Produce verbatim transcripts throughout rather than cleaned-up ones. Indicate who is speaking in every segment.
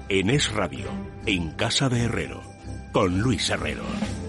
Speaker 1: En Es Radio, en Casa de Herrero, con Luis Herrero.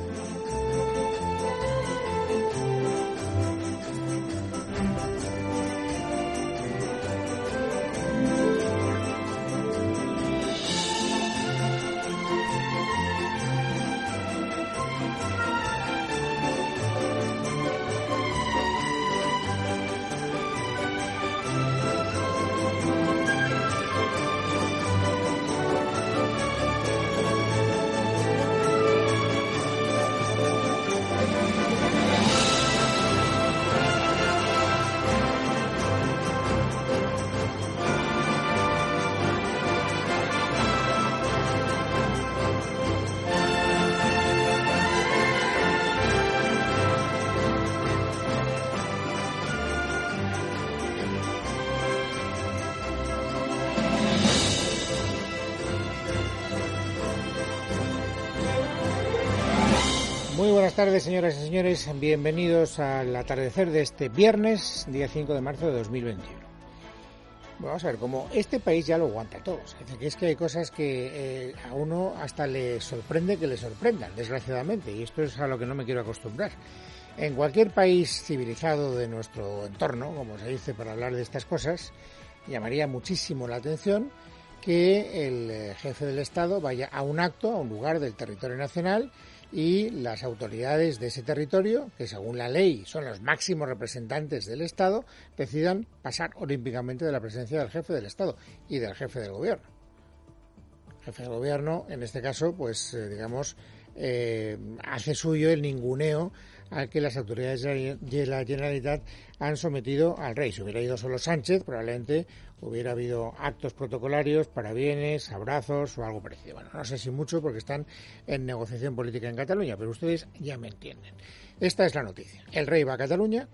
Speaker 2: Muy buenas tardes, señoras y señores. Bienvenidos al atardecer de este viernes, día cinco de marzo de dos mil veintiuno. Bueno, vamos a ver, como este país ya lo aguanta todo. Es decir, que es que hay cosas que eh, a uno hasta le sorprende que le sorprendan, desgraciadamente, y esto es a lo que no me quiero acostumbrar. En cualquier país civilizado de nuestro entorno, como se dice para hablar de estas cosas, llamaría muchísimo la atención que el jefe del Estado vaya a un acto, a un lugar del territorio nacional, y las autoridades de ese territorio, que según la ley son los máximos representantes del Estado, decidan pasar olímpicamente de la presencia del jefe del Estado y del jefe del Gobierno. El jefe del Gobierno, en este caso, pues eh, digamos, eh, hace suyo el ninguneo al que las autoridades de la Generalitat han sometido al rey. Si hubiera ido solo Sánchez, probablemente hubiera habido actos protocolarios, parabienes, abrazos o algo parecido. Bueno, no sé si mucho porque están en negociación política en Cataluña, pero ustedes ya me entienden. Esta es la noticia. El rey va a Cataluña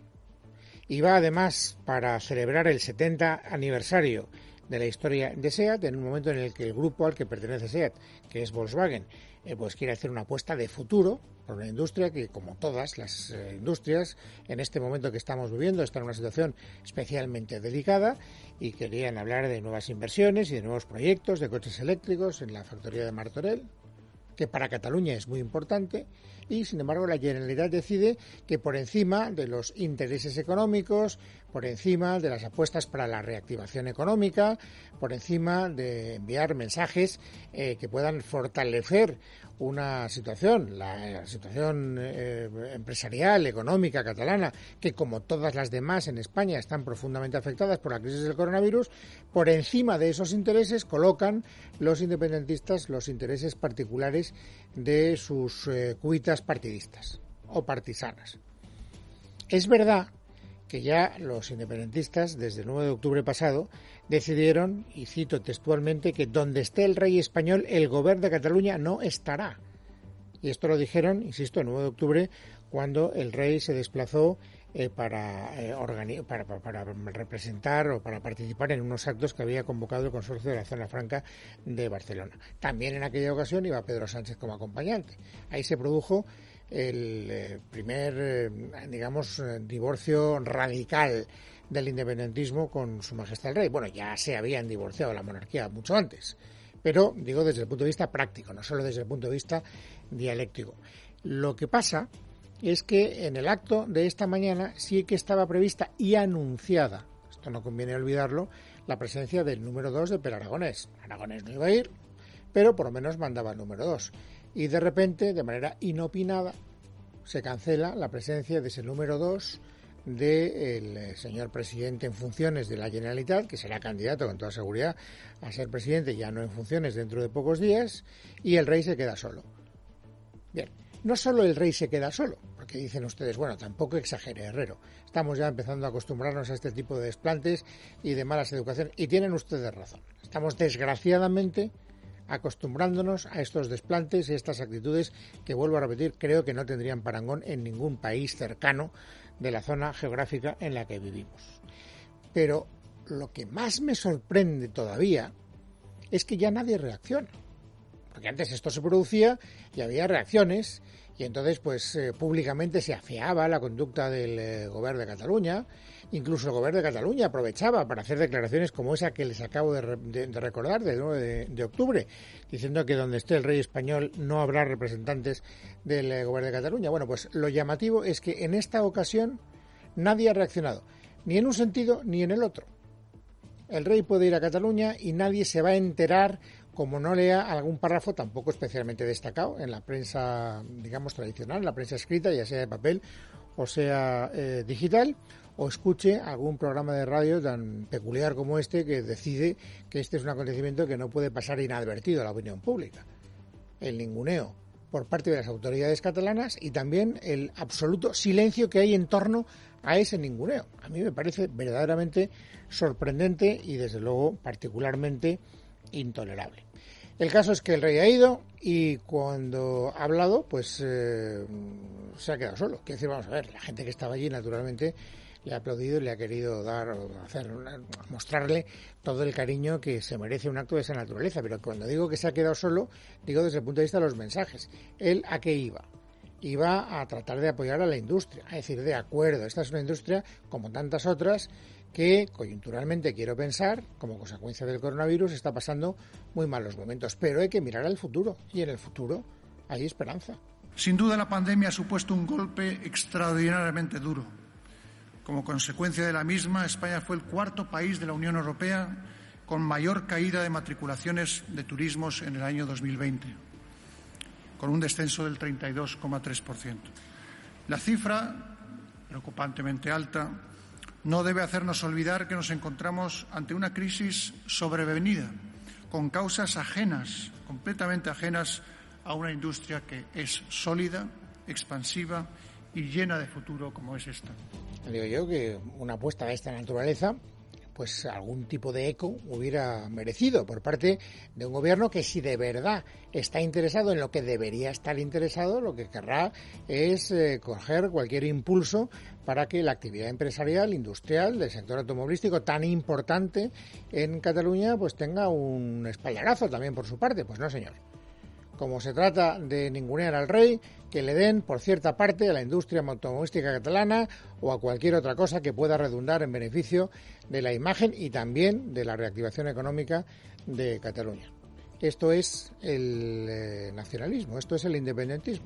Speaker 2: y va además para celebrar el setenta aniversario de la historia de SEAT, en un momento en el que el grupo al que pertenece SEAT, que es Volkswagen, eh, pues quiere hacer una apuesta de futuro por una industria que, como todas las eh, industrias, en este momento que estamos viviendo, está en una situación especialmente delicada, y querían hablar de nuevas inversiones y de nuevos proyectos de coches eléctricos en la factoría de Martorell, que para Cataluña es muy importante, y sin embargo la Generalitat decide que por encima de los intereses económicos, por encima de las apuestas para la reactivación económica, por encima de enviar mensajes eh, que puedan fortalecer una situación, la, la situación eh, empresarial, económica catalana, que como todas las demás en España están profundamente afectadas por la crisis del coronavirus, por encima de esos intereses colocan los independentistas los intereses particulares de sus eh, cuitas partidistas o partisanas. Es verdad que ya los independentistas, desde el nueve de octubre pasado, decidieron, y cito textualmente, que donde esté el rey español, el gobierno de Cataluña no estará. Y esto lo dijeron, insisto, el nueve de octubre, cuando el rey se desplazó eh, para, eh, organi- para, para, para representar o para participar en unos actos que había convocado el Consorcio de la Zona Franca de Barcelona. También en aquella ocasión iba Pedro Sánchez como acompañante. Ahí se produjo el eh, primer, eh, digamos, eh, divorcio radical del independentismo con su majestad el rey. Bueno, ya se habían divorciado la monarquía mucho antes, pero digo desde el punto de vista práctico, no solo desde el punto de vista dialéctico. Lo que pasa es que en el acto de esta mañana sí que estaba prevista y anunciada, esto no conviene olvidarlo, la presencia del número dos de Per Aragonés. Aragonés no iba a ir, pero por lo menos mandaba el número dos. Y de repente, de manera inopinada, se cancela la presencia de ese número dos del señor presidente en funciones de la Generalitat, que será candidato con toda seguridad a ser presidente, ya no en funciones dentro de pocos días, y el rey se queda solo. Bien, no solo el rey se queda solo, porque dicen ustedes, bueno, tampoco exagere, Herrero, estamos ya empezando a acostumbrarnos a este tipo de desplantes y de malas educaciones, y tienen ustedes razón. Estamos desgraciadamente acostumbrándonos a estos desplantes y estas actitudes que, vuelvo a repetir, creo que no tendrían parangón en ningún país cercano de la zona geográfica en la que vivimos. Pero lo que más me sorprende todavía es que ya nadie reacciona. porque antes esto se producía y había reacciones, y entonces pues eh, públicamente se afeaba la conducta del eh, Gobierno de Cataluña. Incluso el Gobierno de Cataluña aprovechaba para hacer declaraciones como esa que les acabo de, re, de, de recordar, del nueve de, de octubre, diciendo que donde esté el rey español no habrá representantes del eh, Gobierno de Cataluña. Bueno, pues lo llamativo es que en esta ocasión nadie ha reaccionado, ni en un sentido ni en el otro. El rey puede ir a Cataluña y nadie se va a enterar, como no lea algún párrafo tampoco especialmente destacado en la prensa, digamos, tradicional, la prensa escrita, ya sea de papel o sea eh, digital, o escuche algún programa de radio tan peculiar como este que decide que este es un acontecimiento que no puede pasar inadvertido a la opinión pública. El ninguneo por parte de las autoridades catalanas y también el absoluto silencio que hay en torno a ese ninguneo. A mí me parece verdaderamente sorprendente y desde luego particularmente intolerable. El caso es que el rey ha ido y cuando ha hablado pues eh, se ha quedado solo. Quiero decir, vamos a ver, la gente que estaba allí naturalmente le ha aplaudido y le ha querido dar, hacer, mostrarle todo el cariño que se merece un acto de esa naturaleza. Pero cuando digo que se ha quedado solo, digo desde el punto de vista de los mensajes. ¿Él a qué iba? Iba a tratar de apoyar a la industria, a decir, de acuerdo, esta es una industria como tantas otras que coyunturalmente, quiero pensar, como consecuencia del coronavirus, está pasando muy malos momentos, pero hay que mirar al futuro y en el futuro hay esperanza.
Speaker 3: Sin duda la pandemia ha supuesto un golpe extraordinariamente duro. Como consecuencia de la misma, España fue el cuarto país de la Unión Europea con mayor caída de matriculaciones de turismos en el año dos mil veinte, con un descenso del treinta y dos coma tres por ciento. La cifra, preocupantemente alta, no debe hacernos olvidar que nos encontramos ante una crisis sobrevenida, con causas ajenas, completamente ajenas a una industria que es sólida, expansiva y llena de futuro como es esta.
Speaker 2: Digo yo que una apuesta de esta naturaleza, pues algún tipo de eco hubiera merecido por parte de un gobierno que si de verdad está interesado en lo que debería estar interesado, lo que querrá es eh, coger cualquier impulso para que la actividad empresarial, industrial, del sector automovilístico tan importante en Cataluña, pues tenga un espaldarazo también por su parte. Pues no, señor. Como se trata de ningunear al rey, que le den por cierta parte a la industria automovilística catalana o a cualquier otra cosa que pueda redundar en beneficio de la imagen y también de la reactivación económica de Cataluña. Esto es el eh, nacionalismo, esto es el independentismo.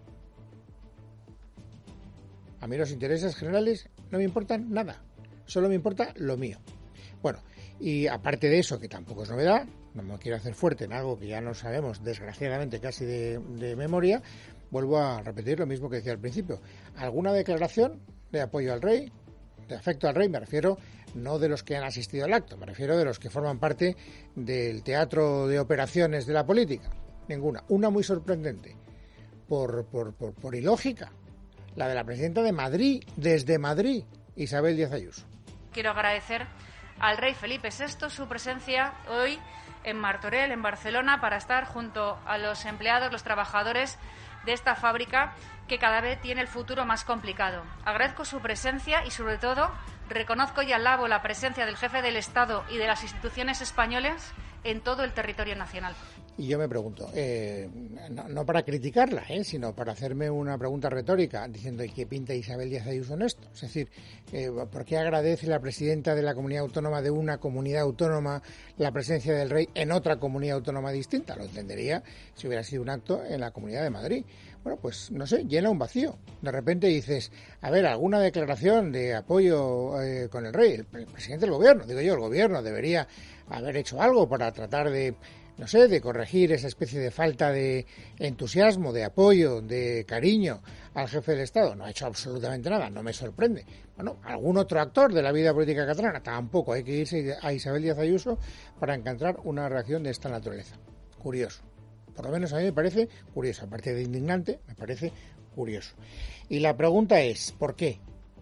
Speaker 2: A mí los intereses generales no me importan nada, solo me importa lo mío. Bueno, y aparte de eso, que tampoco es novedad, no me quiero hacer fuerte en algo que ya no sabemos, desgraciadamente casi de, de memoria, vuelvo a repetir lo mismo que decía al principio. ¿Alguna declaración de apoyo al rey, de afecto al rey? Me refiero no de los que han asistido al acto, me refiero de los que forman parte del teatro de operaciones de la política. Ninguna. Una muy sorprendente, por, por, por, por ilógica, la de la presidenta de Madrid, desde Madrid, Isabel Díaz Ayuso.
Speaker 4: Quiero agradecer al rey Felipe sexto su presencia hoy en Martorell, en Barcelona, para estar junto a los empleados, los trabajadores de esta fábrica que cada vez tiene el futuro más complicado. Agradezco su presencia y, sobre todo, reconozco y alabo la presencia del jefe del Estado y de las instituciones españolas en todo el territorio nacional.
Speaker 2: Y yo me pregunto, eh, no, no para criticarla, eh, sino para hacerme una pregunta retórica, diciendo ¿qué pinta Isabel Díaz Ayuso en esto? Es decir, eh, ¿por qué agradece la presidenta de la comunidad autónoma de una comunidad autónoma la presencia del rey en otra comunidad autónoma distinta? Lo entendería si hubiera sido un acto en la Comunidad de Madrid. Bueno, pues no sé, llena un vacío. De repente dices, a ver, alguna declaración de apoyo eh, con el rey, el, el presidente del gobierno, digo yo, el gobierno debería haber hecho algo para tratar de, no sé, de corregir esa especie de falta de entusiasmo, de apoyo, de cariño al jefe del Estado. No ha hecho absolutamente nada, no me sorprende. Bueno, algún otro actor de la vida política catalana, tampoco. Hay que irse a Isabel Díaz Ayuso para encontrar una reacción de esta naturaleza. Curioso. Por lo menos a mí me parece curioso. Aparte de indignante, me parece curioso. Y la pregunta es, ¿por qué?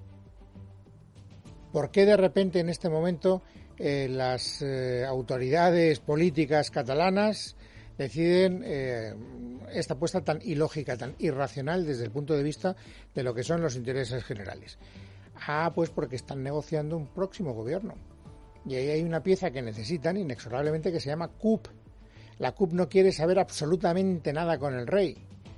Speaker 2: ¿Por qué de repente en este momento Eh, las eh, autoridades políticas catalanas deciden eh, esta apuesta tan ilógica, tan irracional desde el punto de vista de lo que son los intereses generales? Ah, pues porque están negociando un próximo gobierno. Y ahí hay una pieza que necesitan inexorablemente que se llama C U P. La C U P no quiere saber absolutamente nada con el rey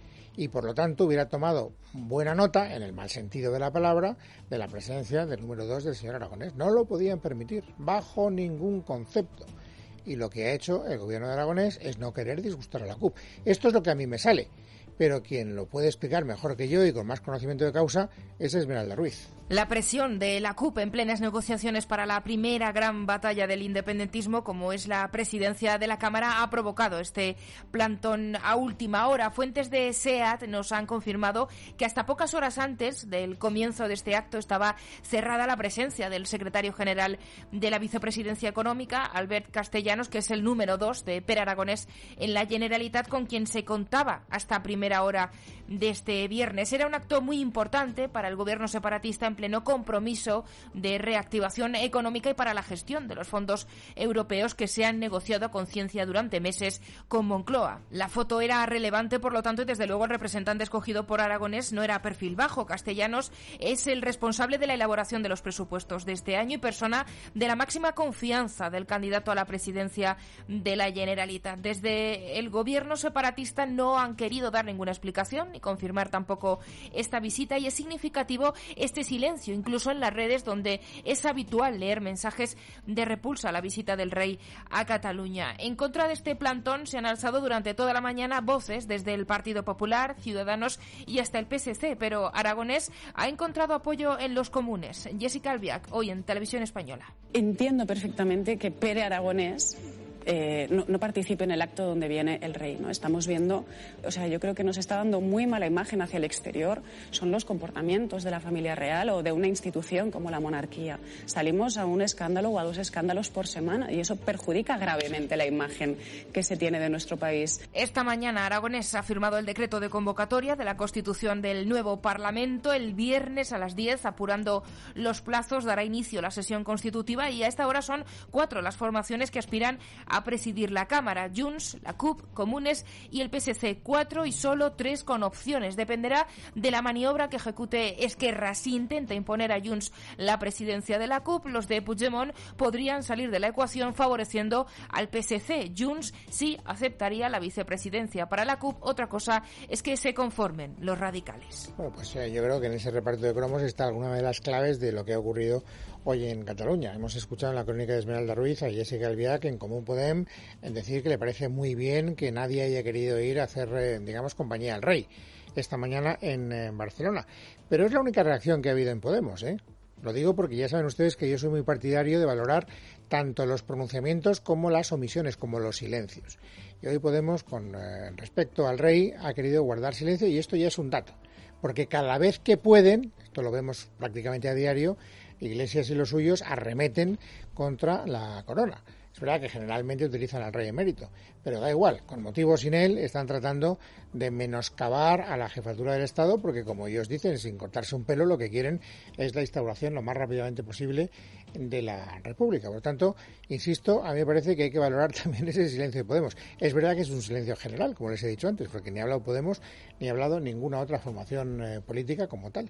Speaker 2: y por lo tanto hubiera tomado buena nota, en el mal sentido de la palabra, de la presencia del número dos del señor Aragonés. No lo podían permitir, bajo ningún concepto. Y lo que ha hecho el gobierno de Aragonés es no querer disgustar a la C U P. Esto es lo que a mí me sale, pero quien lo puede explicar mejor que yo y con más conocimiento de causa es Esmeralda Ruiz.
Speaker 5: La presión de la C U P en plenas negociaciones para la primera gran batalla del independentismo, como es la presidencia de la Cámara, ha provocado este plantón a última hora. Fuentes de SEAT nos han confirmado que hasta pocas horas antes del comienzo de este acto estaba cerrada la presencia del secretario general de la Vicepresidencia Económica, Albert Castellanos, que es el número dos de Pere Aragonés en la Generalitat, con quien se contaba hasta primera hora de este viernes. Era un acto muy importante para el gobierno separatista en pleno compromiso de reactivación económica y para la gestión de los fondos europeos que se han negociado a conciencia durante meses con Moncloa. La foto era relevante, por lo tanto, y desde luego el representante escogido por Aragonés no era perfil bajo. Castellanos es el responsable de la elaboración de los presupuestos de este año y persona de la máxima confianza del candidato a la presidencia de la Generalitat. Desde el gobierno separatista no han querido dar ninguna explicación ni confirmar tampoco esta visita, y es significativo este silencio, incluso en las redes, donde es habitual leer mensajes de repulsa a la visita del rey a Cataluña. En contra de este plantón se han alzado durante toda la mañana voces desde el Partido Popular, Ciudadanos y hasta el P S C, pero Aragonés ha encontrado apoyo en los comunes. Jessica Albiach, hoy en Televisión Española.
Speaker 6: Entiendo perfectamente que Pere Aragonés Eh, no, no participe en el acto donde viene el rey, ¿no? Estamos viendo, o sea, yo creo que nos está dando muy mala imagen hacia el exterior, son los comportamientos de la familia real o de una institución como la monarquía. Salimos a un escándalo o a dos escándalos por semana y eso perjudica gravemente la imagen que se tiene de nuestro país.
Speaker 5: Esta mañana Aragonés ha firmado el decreto de convocatoria de la constitución del nuevo Parlamento. El viernes a las diez, apurando los plazos, dará inicio la sesión constitutiva y a esta hora son cuatro las formaciones que aspiran a a presidir la Cámara: Junts, la C U P, Comunes y el P S C. Cuatro y solo tres con opciones. Dependerá de la maniobra que ejecute Esquerra. Si intenta imponer a Junts la presidencia de la C U P, los de Puigdemont podrían salir de la ecuación favoreciendo al P S C. Junts sí aceptaría la vicepresidencia para la C U P. Otra cosa es que se conformen los radicales.
Speaker 2: Bueno, pues eh, yo creo que en ese reparto de cromos está alguna de las claves de lo que ha ocurrido hoy en Cataluña. Hemos escuchado en la crónica de Esmeralda Ruiz a Jessica Albiach en Común Podem en decir que le parece muy bien que nadie haya querido ir a hacer, eh, digamos, compañía al rey esta mañana en, en Barcelona. Pero es la única reacción que ha habido en Podemos, ¿eh? Lo digo porque ya saben ustedes que yo soy muy partidario de valorar tanto los pronunciamientos como las omisiones, como los silencios. Y hoy Podemos, con eh, respecto al rey, ha querido guardar silencio y esto ya es un dato. Porque cada vez que pueden, esto lo vemos prácticamente a diario, Iglesias y los suyos arremeten contra la corona. Es verdad que generalmente utilizan al rey emérito, pero da igual, con motivo o sin él, están tratando de menoscabar a la jefatura del Estado porque, como ellos dicen, sin cortarse un pelo, lo que quieren es la instauración lo más rápidamente posible de la República. Por lo tanto, insisto, a mí me parece que hay que valorar también ese silencio de Podemos. Es verdad que es un silencio general, como les he dicho antes, porque ni ha hablado Podemos ni ha hablado ninguna otra formación eh, política como tal.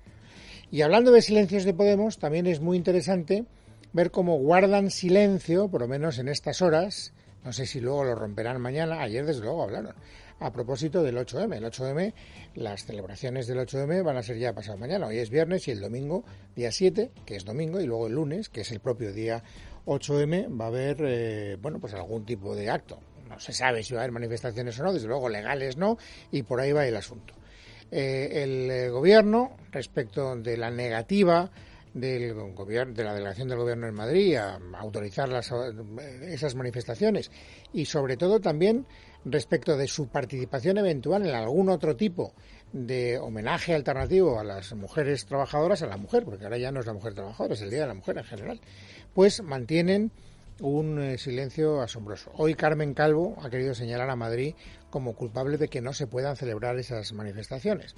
Speaker 2: Y hablando de silencios de Podemos, también es muy interesante ver cómo guardan silencio, por lo menos en estas horas, no sé si luego lo romperán mañana, ayer desde luego hablaron, a propósito del ocho eme. El ocho eme, las celebraciones del ocho eme van a ser ya pasado mañana, hoy es viernes y el domingo, día siete, que es domingo, y luego el lunes, que es el propio día ocho eme, va a haber, eh, bueno, pues algún tipo de acto. No se sabe si va a haber manifestaciones o no, desde luego legales no, y por ahí va el asunto. Eh, el eh, gobierno, respecto de la negativa del gobierno, de la delegación del gobierno en Madrid a autorizar las, esas manifestaciones y sobre todo también respecto de su participación eventual en algún otro tipo de homenaje alternativo a las mujeres trabajadoras, a la mujer, porque ahora ya no es la mujer trabajadora, es el Día de la Mujer en general, pues mantienen un eh, silencio asombroso. Hoy Carmen Calvo ha querido señalar a Madrid como culpable de que no se puedan celebrar esas manifestaciones.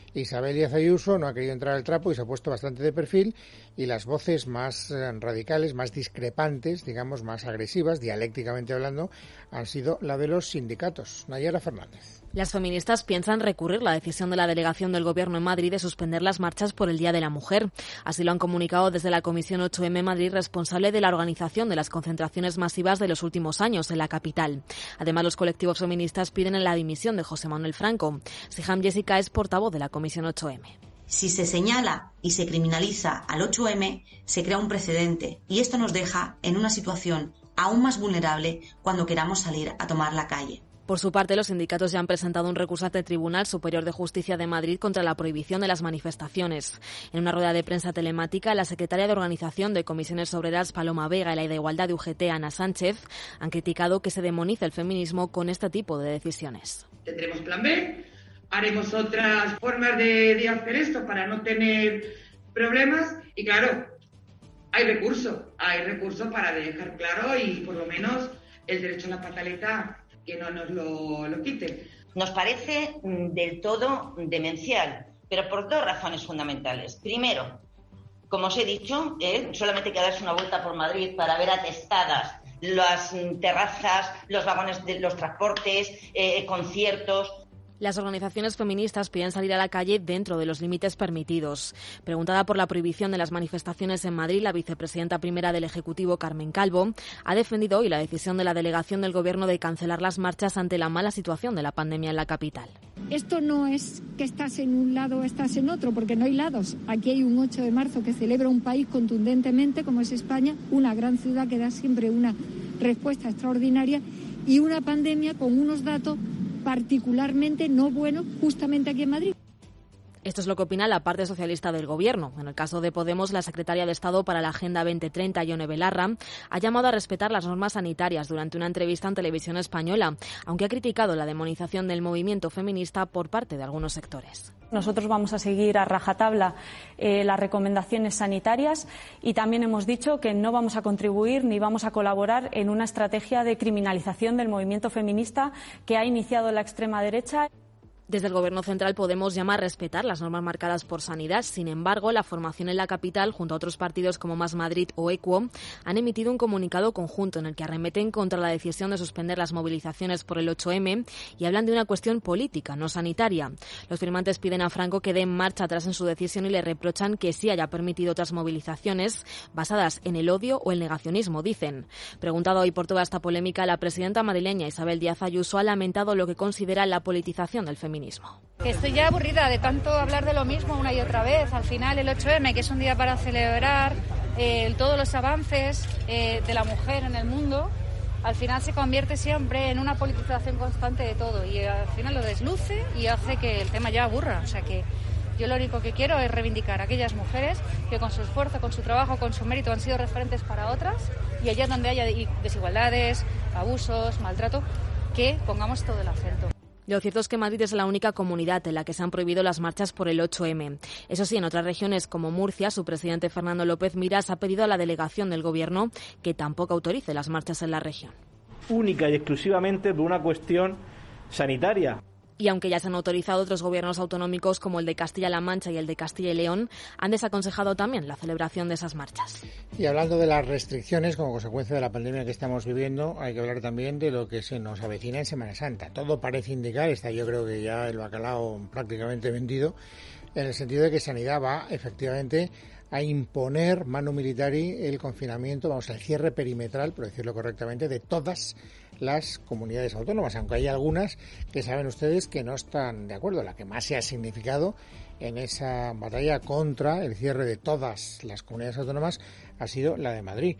Speaker 2: Isabel Díaz Ayuso no ha querido entrar al trapo y se ha puesto bastante de perfil, y las voces más eh, radicales, más discrepantes, digamos, más agresivas, dialécticamente hablando, han sido la de los sindicatos. Nayara Fernández.
Speaker 7: Las feministas piensan recurrir la decisión de la delegación del Gobierno en Madrid de suspender las marchas por el Día de la Mujer. Así lo han comunicado desde la Comisión ocho eme Madrid, responsable de la organización de las concentraciones masivas de los últimos años en la capital. Además, los colectivos feministas piden la dimisión de José Manuel Franco. Siham Jessica es portavoz de la Comisión ocho eme.
Speaker 8: Si se señala y se criminaliza al ocho eme, se crea un precedente y esto nos deja en una situación aún más vulnerable cuando queramos salir a tomar la calle.
Speaker 7: Por su parte, los sindicatos ya han presentado un recurso ante el Tribunal Superior de Justicia de Madrid contra la prohibición de las manifestaciones. En una rueda de prensa telemática, la secretaria de Organización de Comisiones Obreras, Paloma Vega, y la de Igualdad de U G T, Ana Sánchez, han criticado que se demonice el feminismo con este tipo de decisiones.
Speaker 9: Tendremos plan B, haremos otras formas de, de hacer esto para no tener problemas y, claro, hay recurso, hay recurso para dejar claro y, por lo menos, el derecho a la pataleta que no nos lo, lo quite.
Speaker 10: Nos parece del todo demencial, pero por dos razones fundamentales. Primero, como os he dicho, eh, solamente hay que darse una vuelta por Madrid para ver atestadas las terrazas, los vagones de los transportes, eh, conciertos.
Speaker 7: Las organizaciones feministas piden salir a la calle dentro de los límites permitidos. Preguntada por la prohibición de las manifestaciones en Madrid, la vicepresidenta primera del Ejecutivo, Carmen Calvo, ha defendido hoy la decisión de la delegación del Gobierno de cancelar las marchas ante la mala situación de la pandemia en la capital.
Speaker 11: Esto no es que estás en un lado o estás en otro, porque no hay lados. Aquí hay un ocho de marzo que celebra un país contundentemente, como es España, una gran ciudad que da siempre una respuesta extraordinaria, y una pandemia con unos datos particularmente no bueno justamente aquí en Madrid.
Speaker 7: Esto es lo que opina la parte socialista del Gobierno. En el caso de Podemos, la secretaria de Estado para la Agenda veinte treinta, Ione Belarra, ha llamado a respetar las normas sanitarias durante una entrevista en Televisión Española, aunque ha criticado la demonización del movimiento feminista por parte de algunos sectores.
Speaker 12: Nosotros vamos a seguir a rajatabla eh, las recomendaciones sanitarias y también hemos dicho que no vamos a contribuir ni vamos a colaborar en una estrategia de criminalización del movimiento feminista que ha iniciado la extrema derecha.
Speaker 7: Desde el Gobierno central Podemos llama a respetar las normas marcadas por Sanidad. Sin embargo, la formación en la capital, junto a otros partidos como Más Madrid o Equo, han emitido un comunicado conjunto en el que arremeten contra la decisión de suspender las movilizaciones por el ocho eme y hablan de una cuestión política, no sanitaria. Los firmantes piden a Franco que dé marcha atrás en su decisión y le reprochan que sí haya permitido otras movilizaciones basadas en el odio o el negacionismo, dicen. Preguntado hoy por toda esta polémica, la presidenta madrileña Isabel Díaz Ayuso ha lamentado lo que considera la politización del feminismo.
Speaker 4: Que estoy ya aburrida de tanto hablar de lo mismo una y otra vez. Al final el ocho eme, que es un día para celebrar eh, todos los avances eh, de la mujer en el mundo, al final se convierte siempre en una politización constante de todo y al final lo desluce y hace que el tema ya aburra. O sea que yo lo único que quiero es reivindicar a aquellas mujeres que con su esfuerzo, con su trabajo, con su mérito han sido referentes para otras, y allá donde haya desigualdades, abusos, maltrato, que pongamos todo el acento.
Speaker 7: Lo cierto es que Madrid es la única comunidad en la que se han prohibido las marchas por el ocho eme. Eso sí, en otras regiones como Murcia, su presidente Fernando López Miras ha pedido a la delegación del Gobierno que tampoco autorice las marchas en la región.
Speaker 13: Única y exclusivamente por una cuestión sanitaria.
Speaker 7: Y aunque ya se han autorizado, otros gobiernos autonómicos como el de Castilla-La Mancha y el de Castilla y León han desaconsejado también la celebración de esas marchas.
Speaker 2: Y hablando de las restricciones como consecuencia de la pandemia que estamos viviendo, hay que hablar también de lo que se nos avecina en Semana Santa. Todo parece indicar, está yo creo que ya el bacalao prácticamente vendido, en el sentido de que Sanidad va efectivamente a imponer manu militari el confinamiento, vamos, el cierre perimetral, por decirlo correctamente, de todas las comunidades autónomas, aunque hay algunas que saben ustedes que no están de acuerdo. La que más se ha significado en esa batalla contra el cierre de todas las comunidades autónomas ha sido la de Madrid.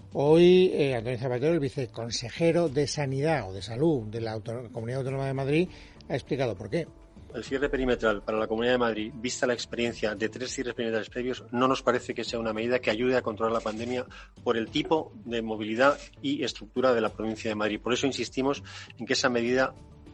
Speaker 2: Hoy eh, Antonio Zapatero, el viceconsejero de Sanidad o de Salud de la Auton- Comunidad Autónoma de Madrid, ha explicado por qué.
Speaker 14: El cierre perimetral para la Comunidad de Madrid, vista la experiencia de tres cierres perimetrales previos, no nos parece que sea una medida que ayude a controlar la pandemia por el tipo de movilidad y estructura de la provincia de Madrid. Por eso insistimos en que esa medida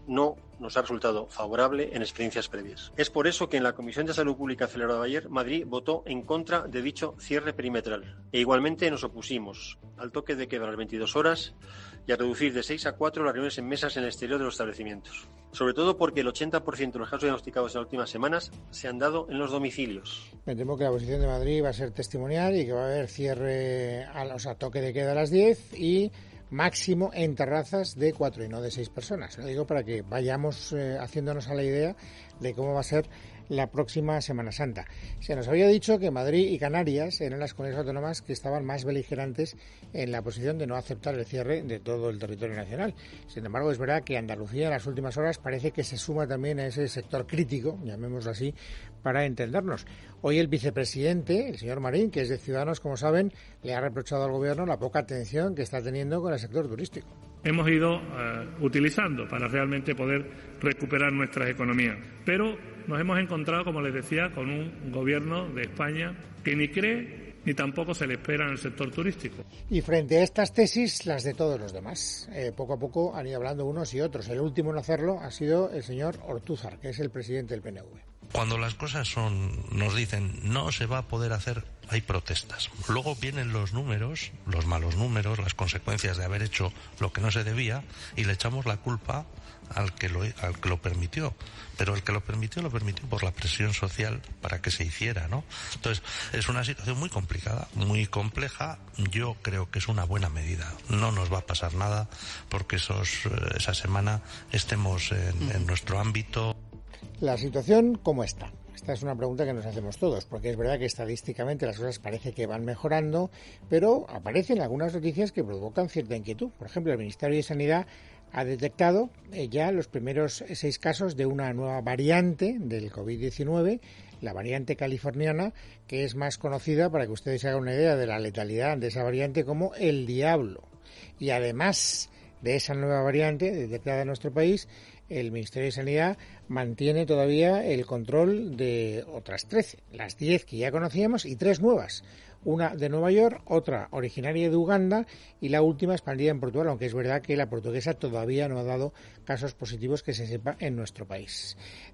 Speaker 14: no nos ha resultado favorable en experiencias previas. Es por eso que en la Comisión de Salud Pública celebrada ayer, Madrid votó en contra de dicho cierre perimetral. E igualmente nos opusimos al toque de queda a las veintidós horas y a reducir de seis a cuatro las reuniones en mesas en el exterior de los establecimientos. Sobre todo porque el ochenta por ciento de los casos diagnosticados en las últimas semanas se han dado en los domicilios.
Speaker 2: Me temo que la posición de Madrid va a ser testimonial y que va a haber cierre, a, o sea, toque de queda a las diez y máximo en terrazas de cuatro y no de seis personas. Lo digo para que vayamos eh, haciéndonos a la idea de cómo va a ser la próxima Semana Santa. Se nos había dicho que Madrid y Canarias eran las comunidades autónomas que estaban más beligerantes en la posición de no aceptar el cierre de todo el territorio nacional. Sin embargo, es verdad que Andalucía en las últimas horas parece que se suma también a ese sector crítico, llamémoslo así, para entendernos. Hoy el vicepresidente, el señor Marín, que es de Ciudadanos, como saben, le ha reprochado al Gobierno la poca atención que está teniendo con el sector turístico.
Speaker 15: Hemos ido uh, utilizando para realmente poder recuperar nuestras economías. Pero nos hemos encontrado, como les decía, con un gobierno de España que ni cree ni tampoco se le espera en el sector turístico.
Speaker 2: Y frente a estas tesis, las de todos los demás. Eh, poco a poco han ido hablando unos y otros. El último en hacerlo ha sido el señor Ortúzar, que es el presidente del P N V.
Speaker 16: Cuando las cosas son, nos dicen, no se va a poder hacer, hay protestas. Luego vienen los números, los malos números, las consecuencias de haber hecho lo que no se debía y le echamos la culpa al que lo, al que lo permitió. Pero el que lo permitió, lo permitió por la presión social para que se hiciera, ¿no? Entonces, es una situación muy complicada, muy compleja. Yo creo que es una buena medida. No nos va a pasar nada porque esos, esa semana estemos en, en nuestro ámbito.
Speaker 2: La situación, ¿cómo está? Esta es una pregunta que nos hacemos todos, porque es verdad que estadísticamente las cosas parece que van mejorando, pero aparecen algunas noticias que provocan cierta inquietud. Por ejemplo, el Ministerio de Sanidad ha detectado eh, ya los primeros seis casos de una nueva variante del covid diecinueve, la variante californiana, que es más conocida, para que ustedes se hagan una idea de la letalidad de esa variante, como el diablo. Y además de esa nueva variante detectada en nuestro país, el Ministerio de Sanidad mantiene todavía el control de otras trece, las diez que ya conocíamos y tres nuevas. Una de Nueva York, otra originaria de Uganda y la última expandida en Portugal, aunque es verdad que la portuguesa todavía no ha dado casos positivos que se sepa en nuestro país.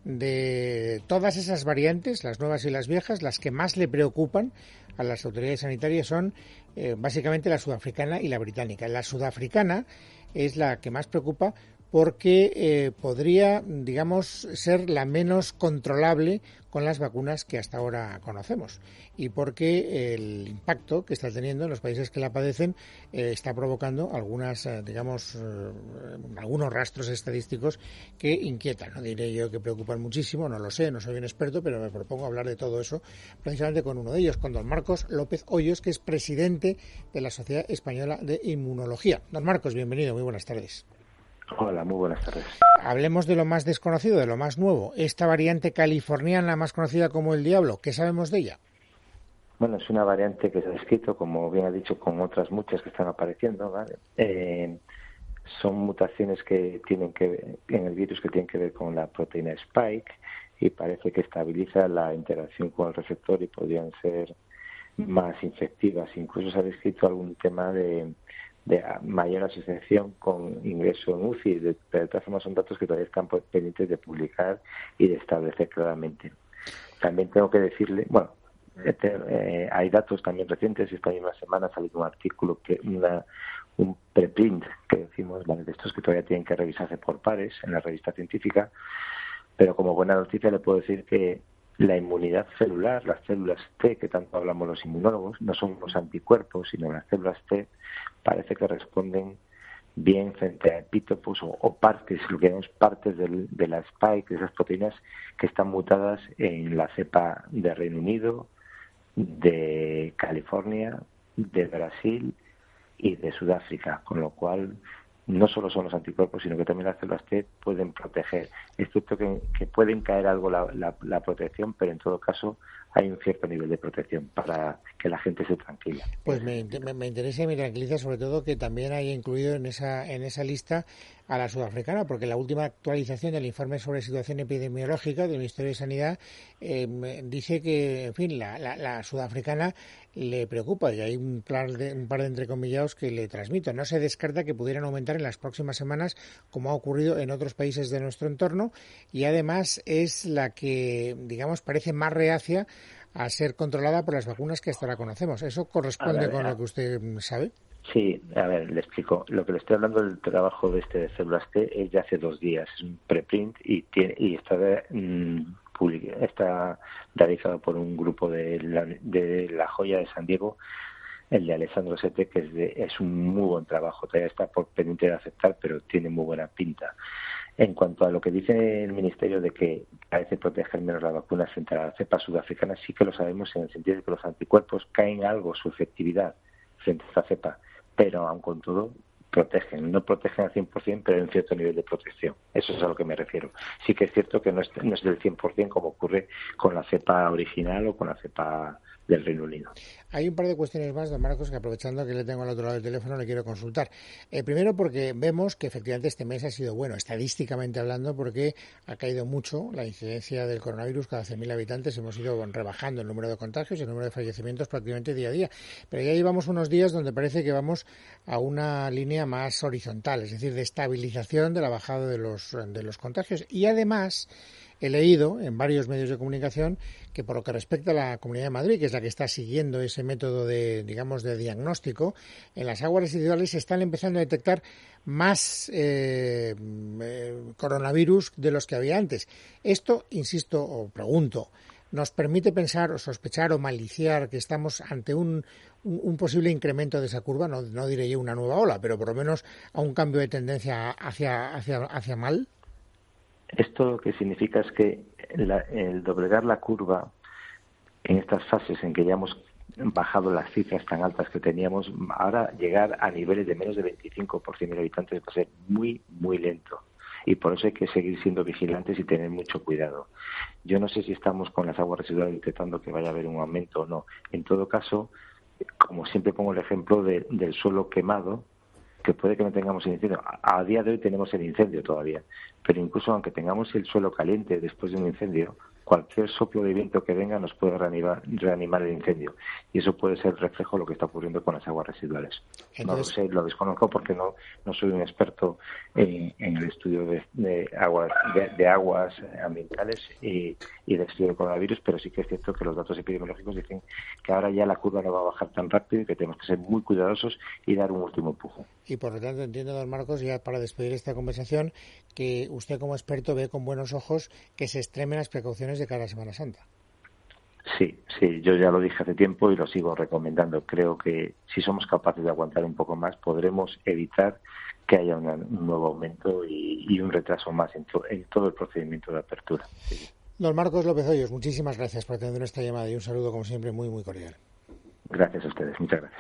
Speaker 2: De todas esas variantes, las nuevas y las viejas, las que más le preocupan a las autoridades sanitarias son eh, básicamente la sudafricana y la británica. La sudafricana es la que más preocupa porque eh, podría, digamos, ser la menos controlable con las vacunas que hasta ahora conocemos y porque el impacto que está teniendo en los países que la padecen eh, está provocando algunas, eh, digamos, eh, algunos rastros estadísticos que inquietan. No diré yo que preocupan muchísimo, no lo sé, no soy un experto, pero me propongo hablar de todo eso precisamente con uno de ellos, con don Marcos López Hoyos, que es presidente de la Sociedad Española de Inmunología. Don Marcos, bienvenido, muy buenas tardes.
Speaker 17: Hola, muy buenas tardes.
Speaker 2: Hablemos de lo más desconocido, de lo más nuevo. Esta variante californiana, más conocida como el diablo, ¿qué sabemos de ella?
Speaker 17: Bueno, es una variante que se ha descrito, como bien ha dicho, con otras muchas que están apareciendo, ¿vale? Eh, son mutaciones que tienen que ver, en el virus que tienen que ver con la proteína Spike y parece que estabiliza la interacción con el receptor y podrían ser más infectivas. Incluso se ha descrito algún tema de de mayor asociación con ingreso en U C I, de, de todas formas son datos que todavía están pendientes de publicar y de establecer claramente. También tengo que decirle, bueno, este, eh, hay datos también recientes, esta misma semana ha salido un artículo, que una, un preprint, que decimos, ¿vale?, de estos que todavía tienen que revisarse por pares en la revista científica, pero como buena noticia le puedo decir que la inmunidad celular, las células T, que tanto hablamos los inmunólogos, no son los anticuerpos, sino las células T, parece que responden bien frente a epítopos o, o partes, lo que llamamos partes del, de la spike, de esas proteínas que están mutadas en la cepa de Reino Unido, de California, de Brasil y de Sudáfrica, con lo cual no solo son los anticuerpos, sino que también las células T pueden proteger. Es cierto que, que pueden caer algo la, la, la protección, pero en todo caso hay un cierto nivel de protección para que la gente se tranquila.
Speaker 2: Pues me, me, me interesa y me tranquiliza sobre todo que también haya incluido en esa en esa lista a la sudafricana, porque la última actualización del informe sobre situación epidemiológica del Ministerio de Sanidad eh, dice que, en fin, la, la, la sudafricana le preocupa, y hay un, plan de, un par de entrecomillados que le transmito. No se descarta que pudieran aumentar en las próximas semanas, como ha ocurrido en otros países de nuestro entorno, y además es la que, digamos, parece más reacia a ser controlada por las vacunas que hasta ahora conocemos. ¿Eso corresponde ver, con a... lo que usted sabe?
Speaker 17: Sí, a ver, le explico. Lo que le estoy hablando del trabajo de este de células T es de hace dos días. Es un preprint y, tiene, y está, de, mmm, public, está realizado por un grupo de la, de La Joya de San Diego, el de Alessandro Sete, que es, de, es un muy buen trabajo. Todavía está por pendiente de aceptar, pero tiene muy buena pinta. En cuanto a lo que dice el Ministerio de que parece proteger menos la vacuna frente a la cepa sudafricana, sí que lo sabemos en el sentido de que los anticuerpos caen algo su efectividad frente a esta cepa, pero aun con todo protegen, no protegen al cien por ciento, pero en cierto nivel de protección. Eso es a lo que me refiero. Sí que es cierto que no es, no es del cien por ciento como ocurre con la cepa original o con la cepa del Reino Unido.
Speaker 2: Hay un par de cuestiones más, don Marcos, que aprovechando que le tengo al otro lado del teléfono le quiero consultar. Eh, primero porque vemos que efectivamente este mes ha sido bueno, estadísticamente hablando, porque ha caído mucho la incidencia del coronavirus. Cada cien mil habitantes hemos ido rebajando el número de contagios y el número de fallecimientos prácticamente día a día. Pero ya llevamos unos días donde parece que vamos a una línea más horizontal, es decir, de estabilización de la bajada de los, de los contagios. Y además he leído en varios medios de comunicación que por lo que respecta a la Comunidad de Madrid, que es la que está siguiendo ese método de, digamos, de diagnóstico, en las aguas residuales se están empezando a detectar más eh, eh, coronavirus de los que había antes. Esto, insisto, o pregunto, ¿nos permite pensar o sospechar o maliciar que estamos ante un, un, un posible incremento de esa curva? No, no diré yo una nueva ola, pero por lo menos a un cambio de tendencia hacia, hacia, hacia mal.
Speaker 17: Esto lo que significa es que la, el doblegar la curva en estas fases en que ya hemos bajado las cifras tan altas que teníamos, ahora llegar a niveles de menos de veinticinco por cien mil habitantes va a ser muy, muy lento. Y por eso hay que seguir siendo vigilantes y tener mucho cuidado. Yo no sé si estamos con las aguas residuales detectando que vaya a haber un aumento o no. En todo caso, como siempre pongo el ejemplo de, del suelo quemado, que puede que no tengamos el incendio. A, a día de hoy tenemos el incendio todavía, pero incluso aunque tengamos el suelo caliente después de un incendio, cualquier soplo de viento que venga nos puede reanimar, reanimar el incendio. Y eso puede ser reflejo de lo que está ocurriendo con las aguas residuales. Entonces, no lo sé, lo desconozco porque no, no soy un experto en, en el estudio de, de aguas de, de aguas ambientales y, y del estudio del coronavirus, pero sí que es cierto que los datos epidemiológicos dicen que ahora ya la curva no va a bajar tan rápido y que tenemos que ser muy cuidadosos y dar un último empujón.
Speaker 2: Y por lo tanto entiendo, don Marcos, ya para despedir esta conversación, que usted como experto ve con buenos ojos que se extremen las precauciones de cara a Semana Santa.
Speaker 17: Sí, sí, yo ya lo dije hace tiempo y lo sigo recomendando. Creo que si somos capaces de aguantar un poco más, podremos evitar que haya una, un nuevo aumento y, y un retraso más en, to, en todo el procedimiento de apertura. Sí.
Speaker 2: Don Marcos López Hoyos, muchísimas gracias por atender esta llamada y un saludo, como siempre, muy, muy cordial.
Speaker 17: Gracias a ustedes, muchas gracias.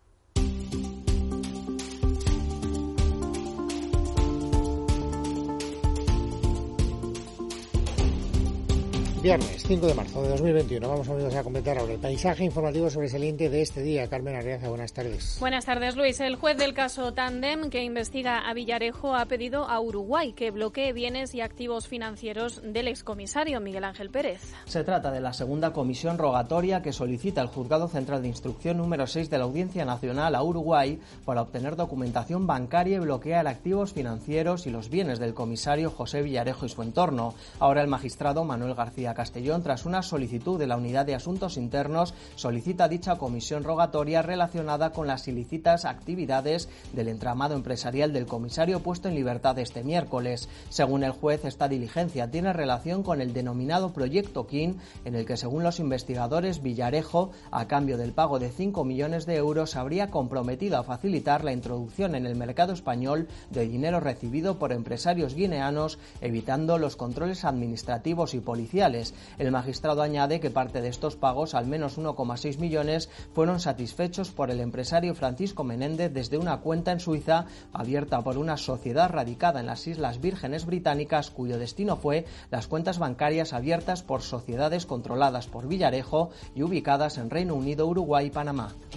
Speaker 2: Viernes cinco de marzo de dos mil veintiuno. Vamos amigos a completar ahora el paisaje informativo sobresaliente de este día. Carmen Arriaza, buenas tardes.
Speaker 18: Buenas tardes, Luis. El juez del caso Tandem, que investiga a Villarejo, ha pedido a Uruguay que bloquee bienes y activos financieros del excomisario Miguel Ángel Pérez.
Speaker 19: Se trata de la segunda comisión rogatoria que solicita el Juzgado Central de Instrucción número seis de la Audiencia Nacional a Uruguay para obtener documentación bancaria y bloquear activos financieros y los bienes del comisario José Villarejo y su entorno. Ahora el magistrado Manuel García Castellón, tras una solicitud de la Unidad de Asuntos Internos, solicita dicha comisión rogatoria relacionada con las ilícitas actividades del entramado empresarial del comisario puesto en libertad este miércoles. Según el juez, esta diligencia tiene relación con el denominado Proyecto King, en el que, según los investigadores, Villarejo, a cambio del pago de cinco millones de euros, habría comprometido a facilitar la introducción en el mercado español de dinero recibido por empresarios guineanos, evitando los controles administrativos y policiales. El magistrado añade que parte de estos pagos, al menos uno coma seis millones, fueron satisfechos por el empresario Francisco Menéndez desde una cuenta en Suiza abierta por una sociedad radicada en las Islas Vírgenes Británicas, cuyo destino fue las cuentas bancarias abiertas por sociedades controladas por Villarejo y ubicadas en Reino Unido, Uruguay y Panamá.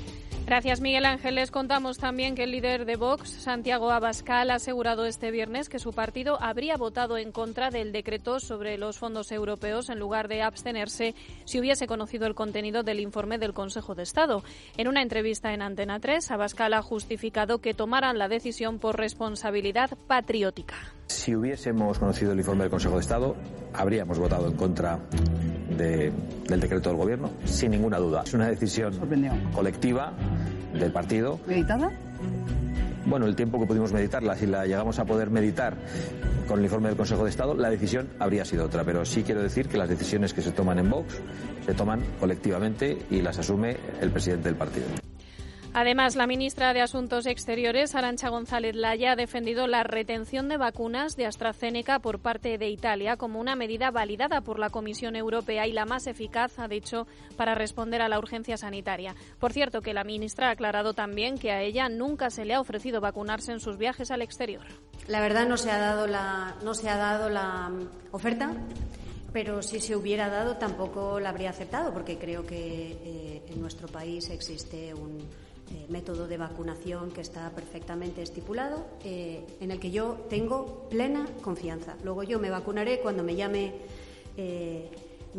Speaker 18: Gracias, Miguel Ángel. Les contamos también que el líder de Vox, Santiago Abascal, ha asegurado este viernes que su partido habría votado en contra del decreto sobre los fondos europeos en lugar de abstenerse si hubiese conocido el contenido del informe del Consejo de Estado. En una entrevista en Antena tres, Abascal ha justificado que tomaran la decisión por responsabilidad patriótica.
Speaker 20: Si hubiésemos conocido el informe del Consejo de Estado, habríamos votado en contra de, del decreto del Gobierno, sin ninguna duda. Es una decisión colectiva del partido.
Speaker 21: ¿Meditada?
Speaker 20: Bueno, el tiempo que pudimos meditarla, si la llegamos a poder meditar con el informe del Consejo de Estado, la decisión habría sido otra. Pero sí quiero decir que las decisiones que se toman en Vox se toman colectivamente y las asume el presidente del partido.
Speaker 18: Además, la ministra de Asuntos Exteriores, Arantxa González Laya, ha defendido la retención de vacunas de AstraZeneca por parte de Italia como una medida validada por la Comisión Europea y la más eficaz, ha dicho, para responder a la urgencia sanitaria. Por cierto, que la ministra ha aclarado también que a ella nunca se le ha ofrecido vacunarse en sus viajes al exterior.
Speaker 22: La verdad no se ha dado la, no se ha dado la oferta, pero si se hubiera dado tampoco la habría aceptado, porque creo que eh, en nuestro país existe un Eh, método de vacunación que está perfectamente estipulado, eh, en el que yo tengo plena confianza. Luego yo me vacunaré cuando me llame eh,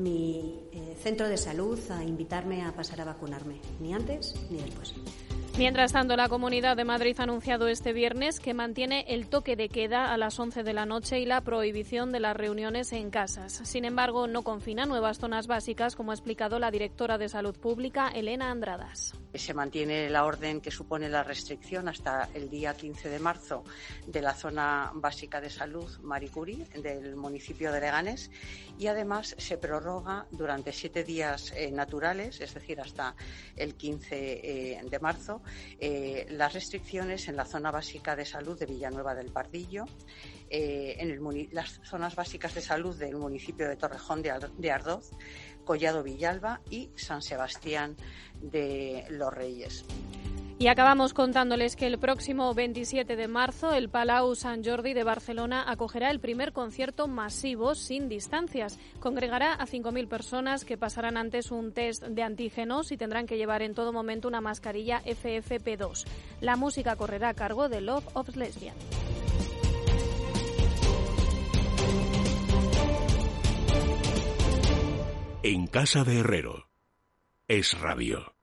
Speaker 22: mi eh, centro de salud a invitarme a pasar a vacunarme, ni antes ni después.
Speaker 18: Mientras tanto, la Comunidad de Madrid ha anunciado este viernes que mantiene el toque de queda a las once de la noche y la prohibición de las reuniones en casas. Sin embargo, no confina nuevas zonas básicas, como ha explicado la directora de Salud Pública, Elena Andradas.
Speaker 23: Se mantiene la orden que supone la restricción hasta el día quince de marzo de la zona básica de salud Marie Curie del municipio de Leganés, y además se prorroga durante siete días eh, naturales, es decir, hasta el quince eh, de marzo, eh, las restricciones en la zona básica de salud de Villanueva del Pardillo, eh, en el, las zonas básicas de salud del municipio de Torrejón de Ardoz, Collado Villalba y San Sebastián de los Reyes.
Speaker 18: Y acabamos contándoles que el próximo veintisiete de marzo el Palau Sant Jordi de Barcelona acogerá el primer concierto masivo sin distancias. Congregará a cinco mil personas que pasarán antes un test de antígenos y tendrán que llevar en todo momento una mascarilla F F P dos. La música correrá a cargo de Love of Lesbian.
Speaker 1: En casa de Herrero. Es Radio.